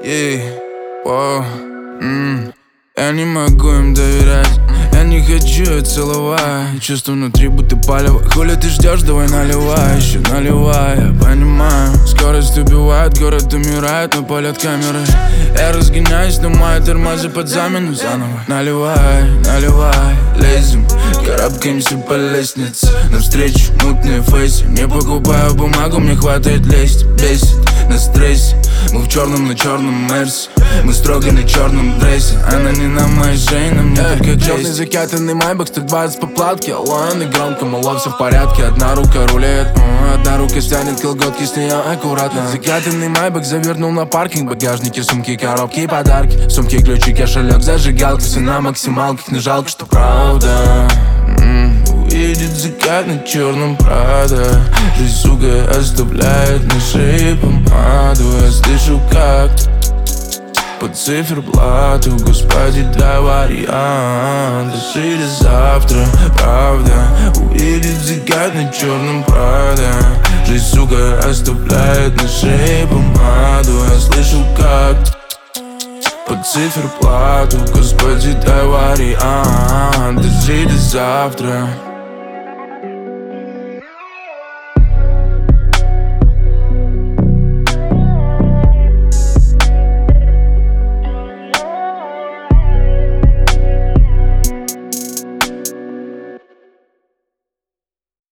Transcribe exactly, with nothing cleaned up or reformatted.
Ей, о, м, я не могу им доверять. Я не хочу ее целовать. Чувство внутри будто палево. Хули ты ждешь, давай наливай, еще наливай. Я понимаю, скорость убивает, город умирает, но палят камеры. Я разгоняюсь, снимаю тормозы под замену заново. Наливай, наливай, лезем, карабкаемся по лестнице. Навстречу мутные фейсы. Не покупаю бумагу, мне хватает лезть. Бесит на стрессе. Мы в черном на черном мерсе. Мы строго на черном дрессе. Она не на моей шее, на мне только черный закатанный майбах, сто двадцать по платке. Алло, и громко, мало, все в порядке. Одна рука рулет, одна рука стянет колготки с нее аккуратно. Закатанный майбах завернул на паркинг. Багажники, сумки, коробки и подарки. Сумки, ключи, кошелек, зажигалка. Все на максималках, но жалко, что правда. Увидит закат на черном Прада. Жизнь, сука, оставляет на шее помаду. Я слышу, как под циферблату, господи, дай вариант. Дожили завтра, правда. Увидит закат на черном Прада. Жизнь, сука, оставляет на шее помаду. Я слышу, как под циферблату, господи, дай вариант. Дожили завтра.